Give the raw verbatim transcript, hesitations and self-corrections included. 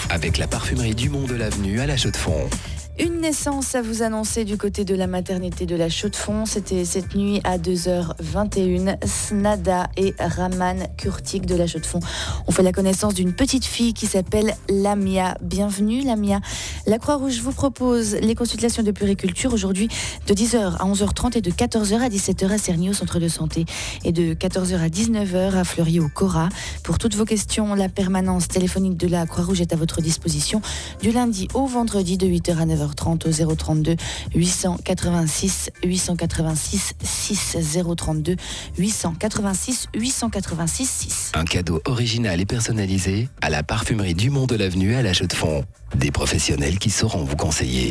avec la parfumerie Dumont de l'Avenue à La Chaux-de-Fonds. Une naissance à vous annoncer du côté de la maternité de la Chaux-de-Fonds. C'était cette nuit à deux heures vingt et une. Snada et Raman Kurtik de la Chaux-de-Fonds ont fait la connaissance d'une petite fille qui s'appelle Lamia. Bienvenue Lamia. La Croix-Rouge vous propose les consultations de puériculture aujourd'hui de dix heures à onze heures trente et de quatorze heures à dix-sept heures à Cerny au centre de santé et de quatorze heures à dix-neuf heures à Fleury au Cora. Pour toutes vos questions, la permanence téléphonique de la Croix-Rouge est à votre disposition du lundi au vendredi de huit heures à neuf heures trente au zéro trente-deux huit cent quatre-vingt-six huit cent quatre-vingt-six six zéro trente-deux huit cent quatre-vingt-six huit cent quatre-vingt-six six. Un cadeau original et personnalisé à la parfumerie Dumont de l'Avenue à La Chaux-de-Fonds. Des professionnels qui sauront vous conseiller.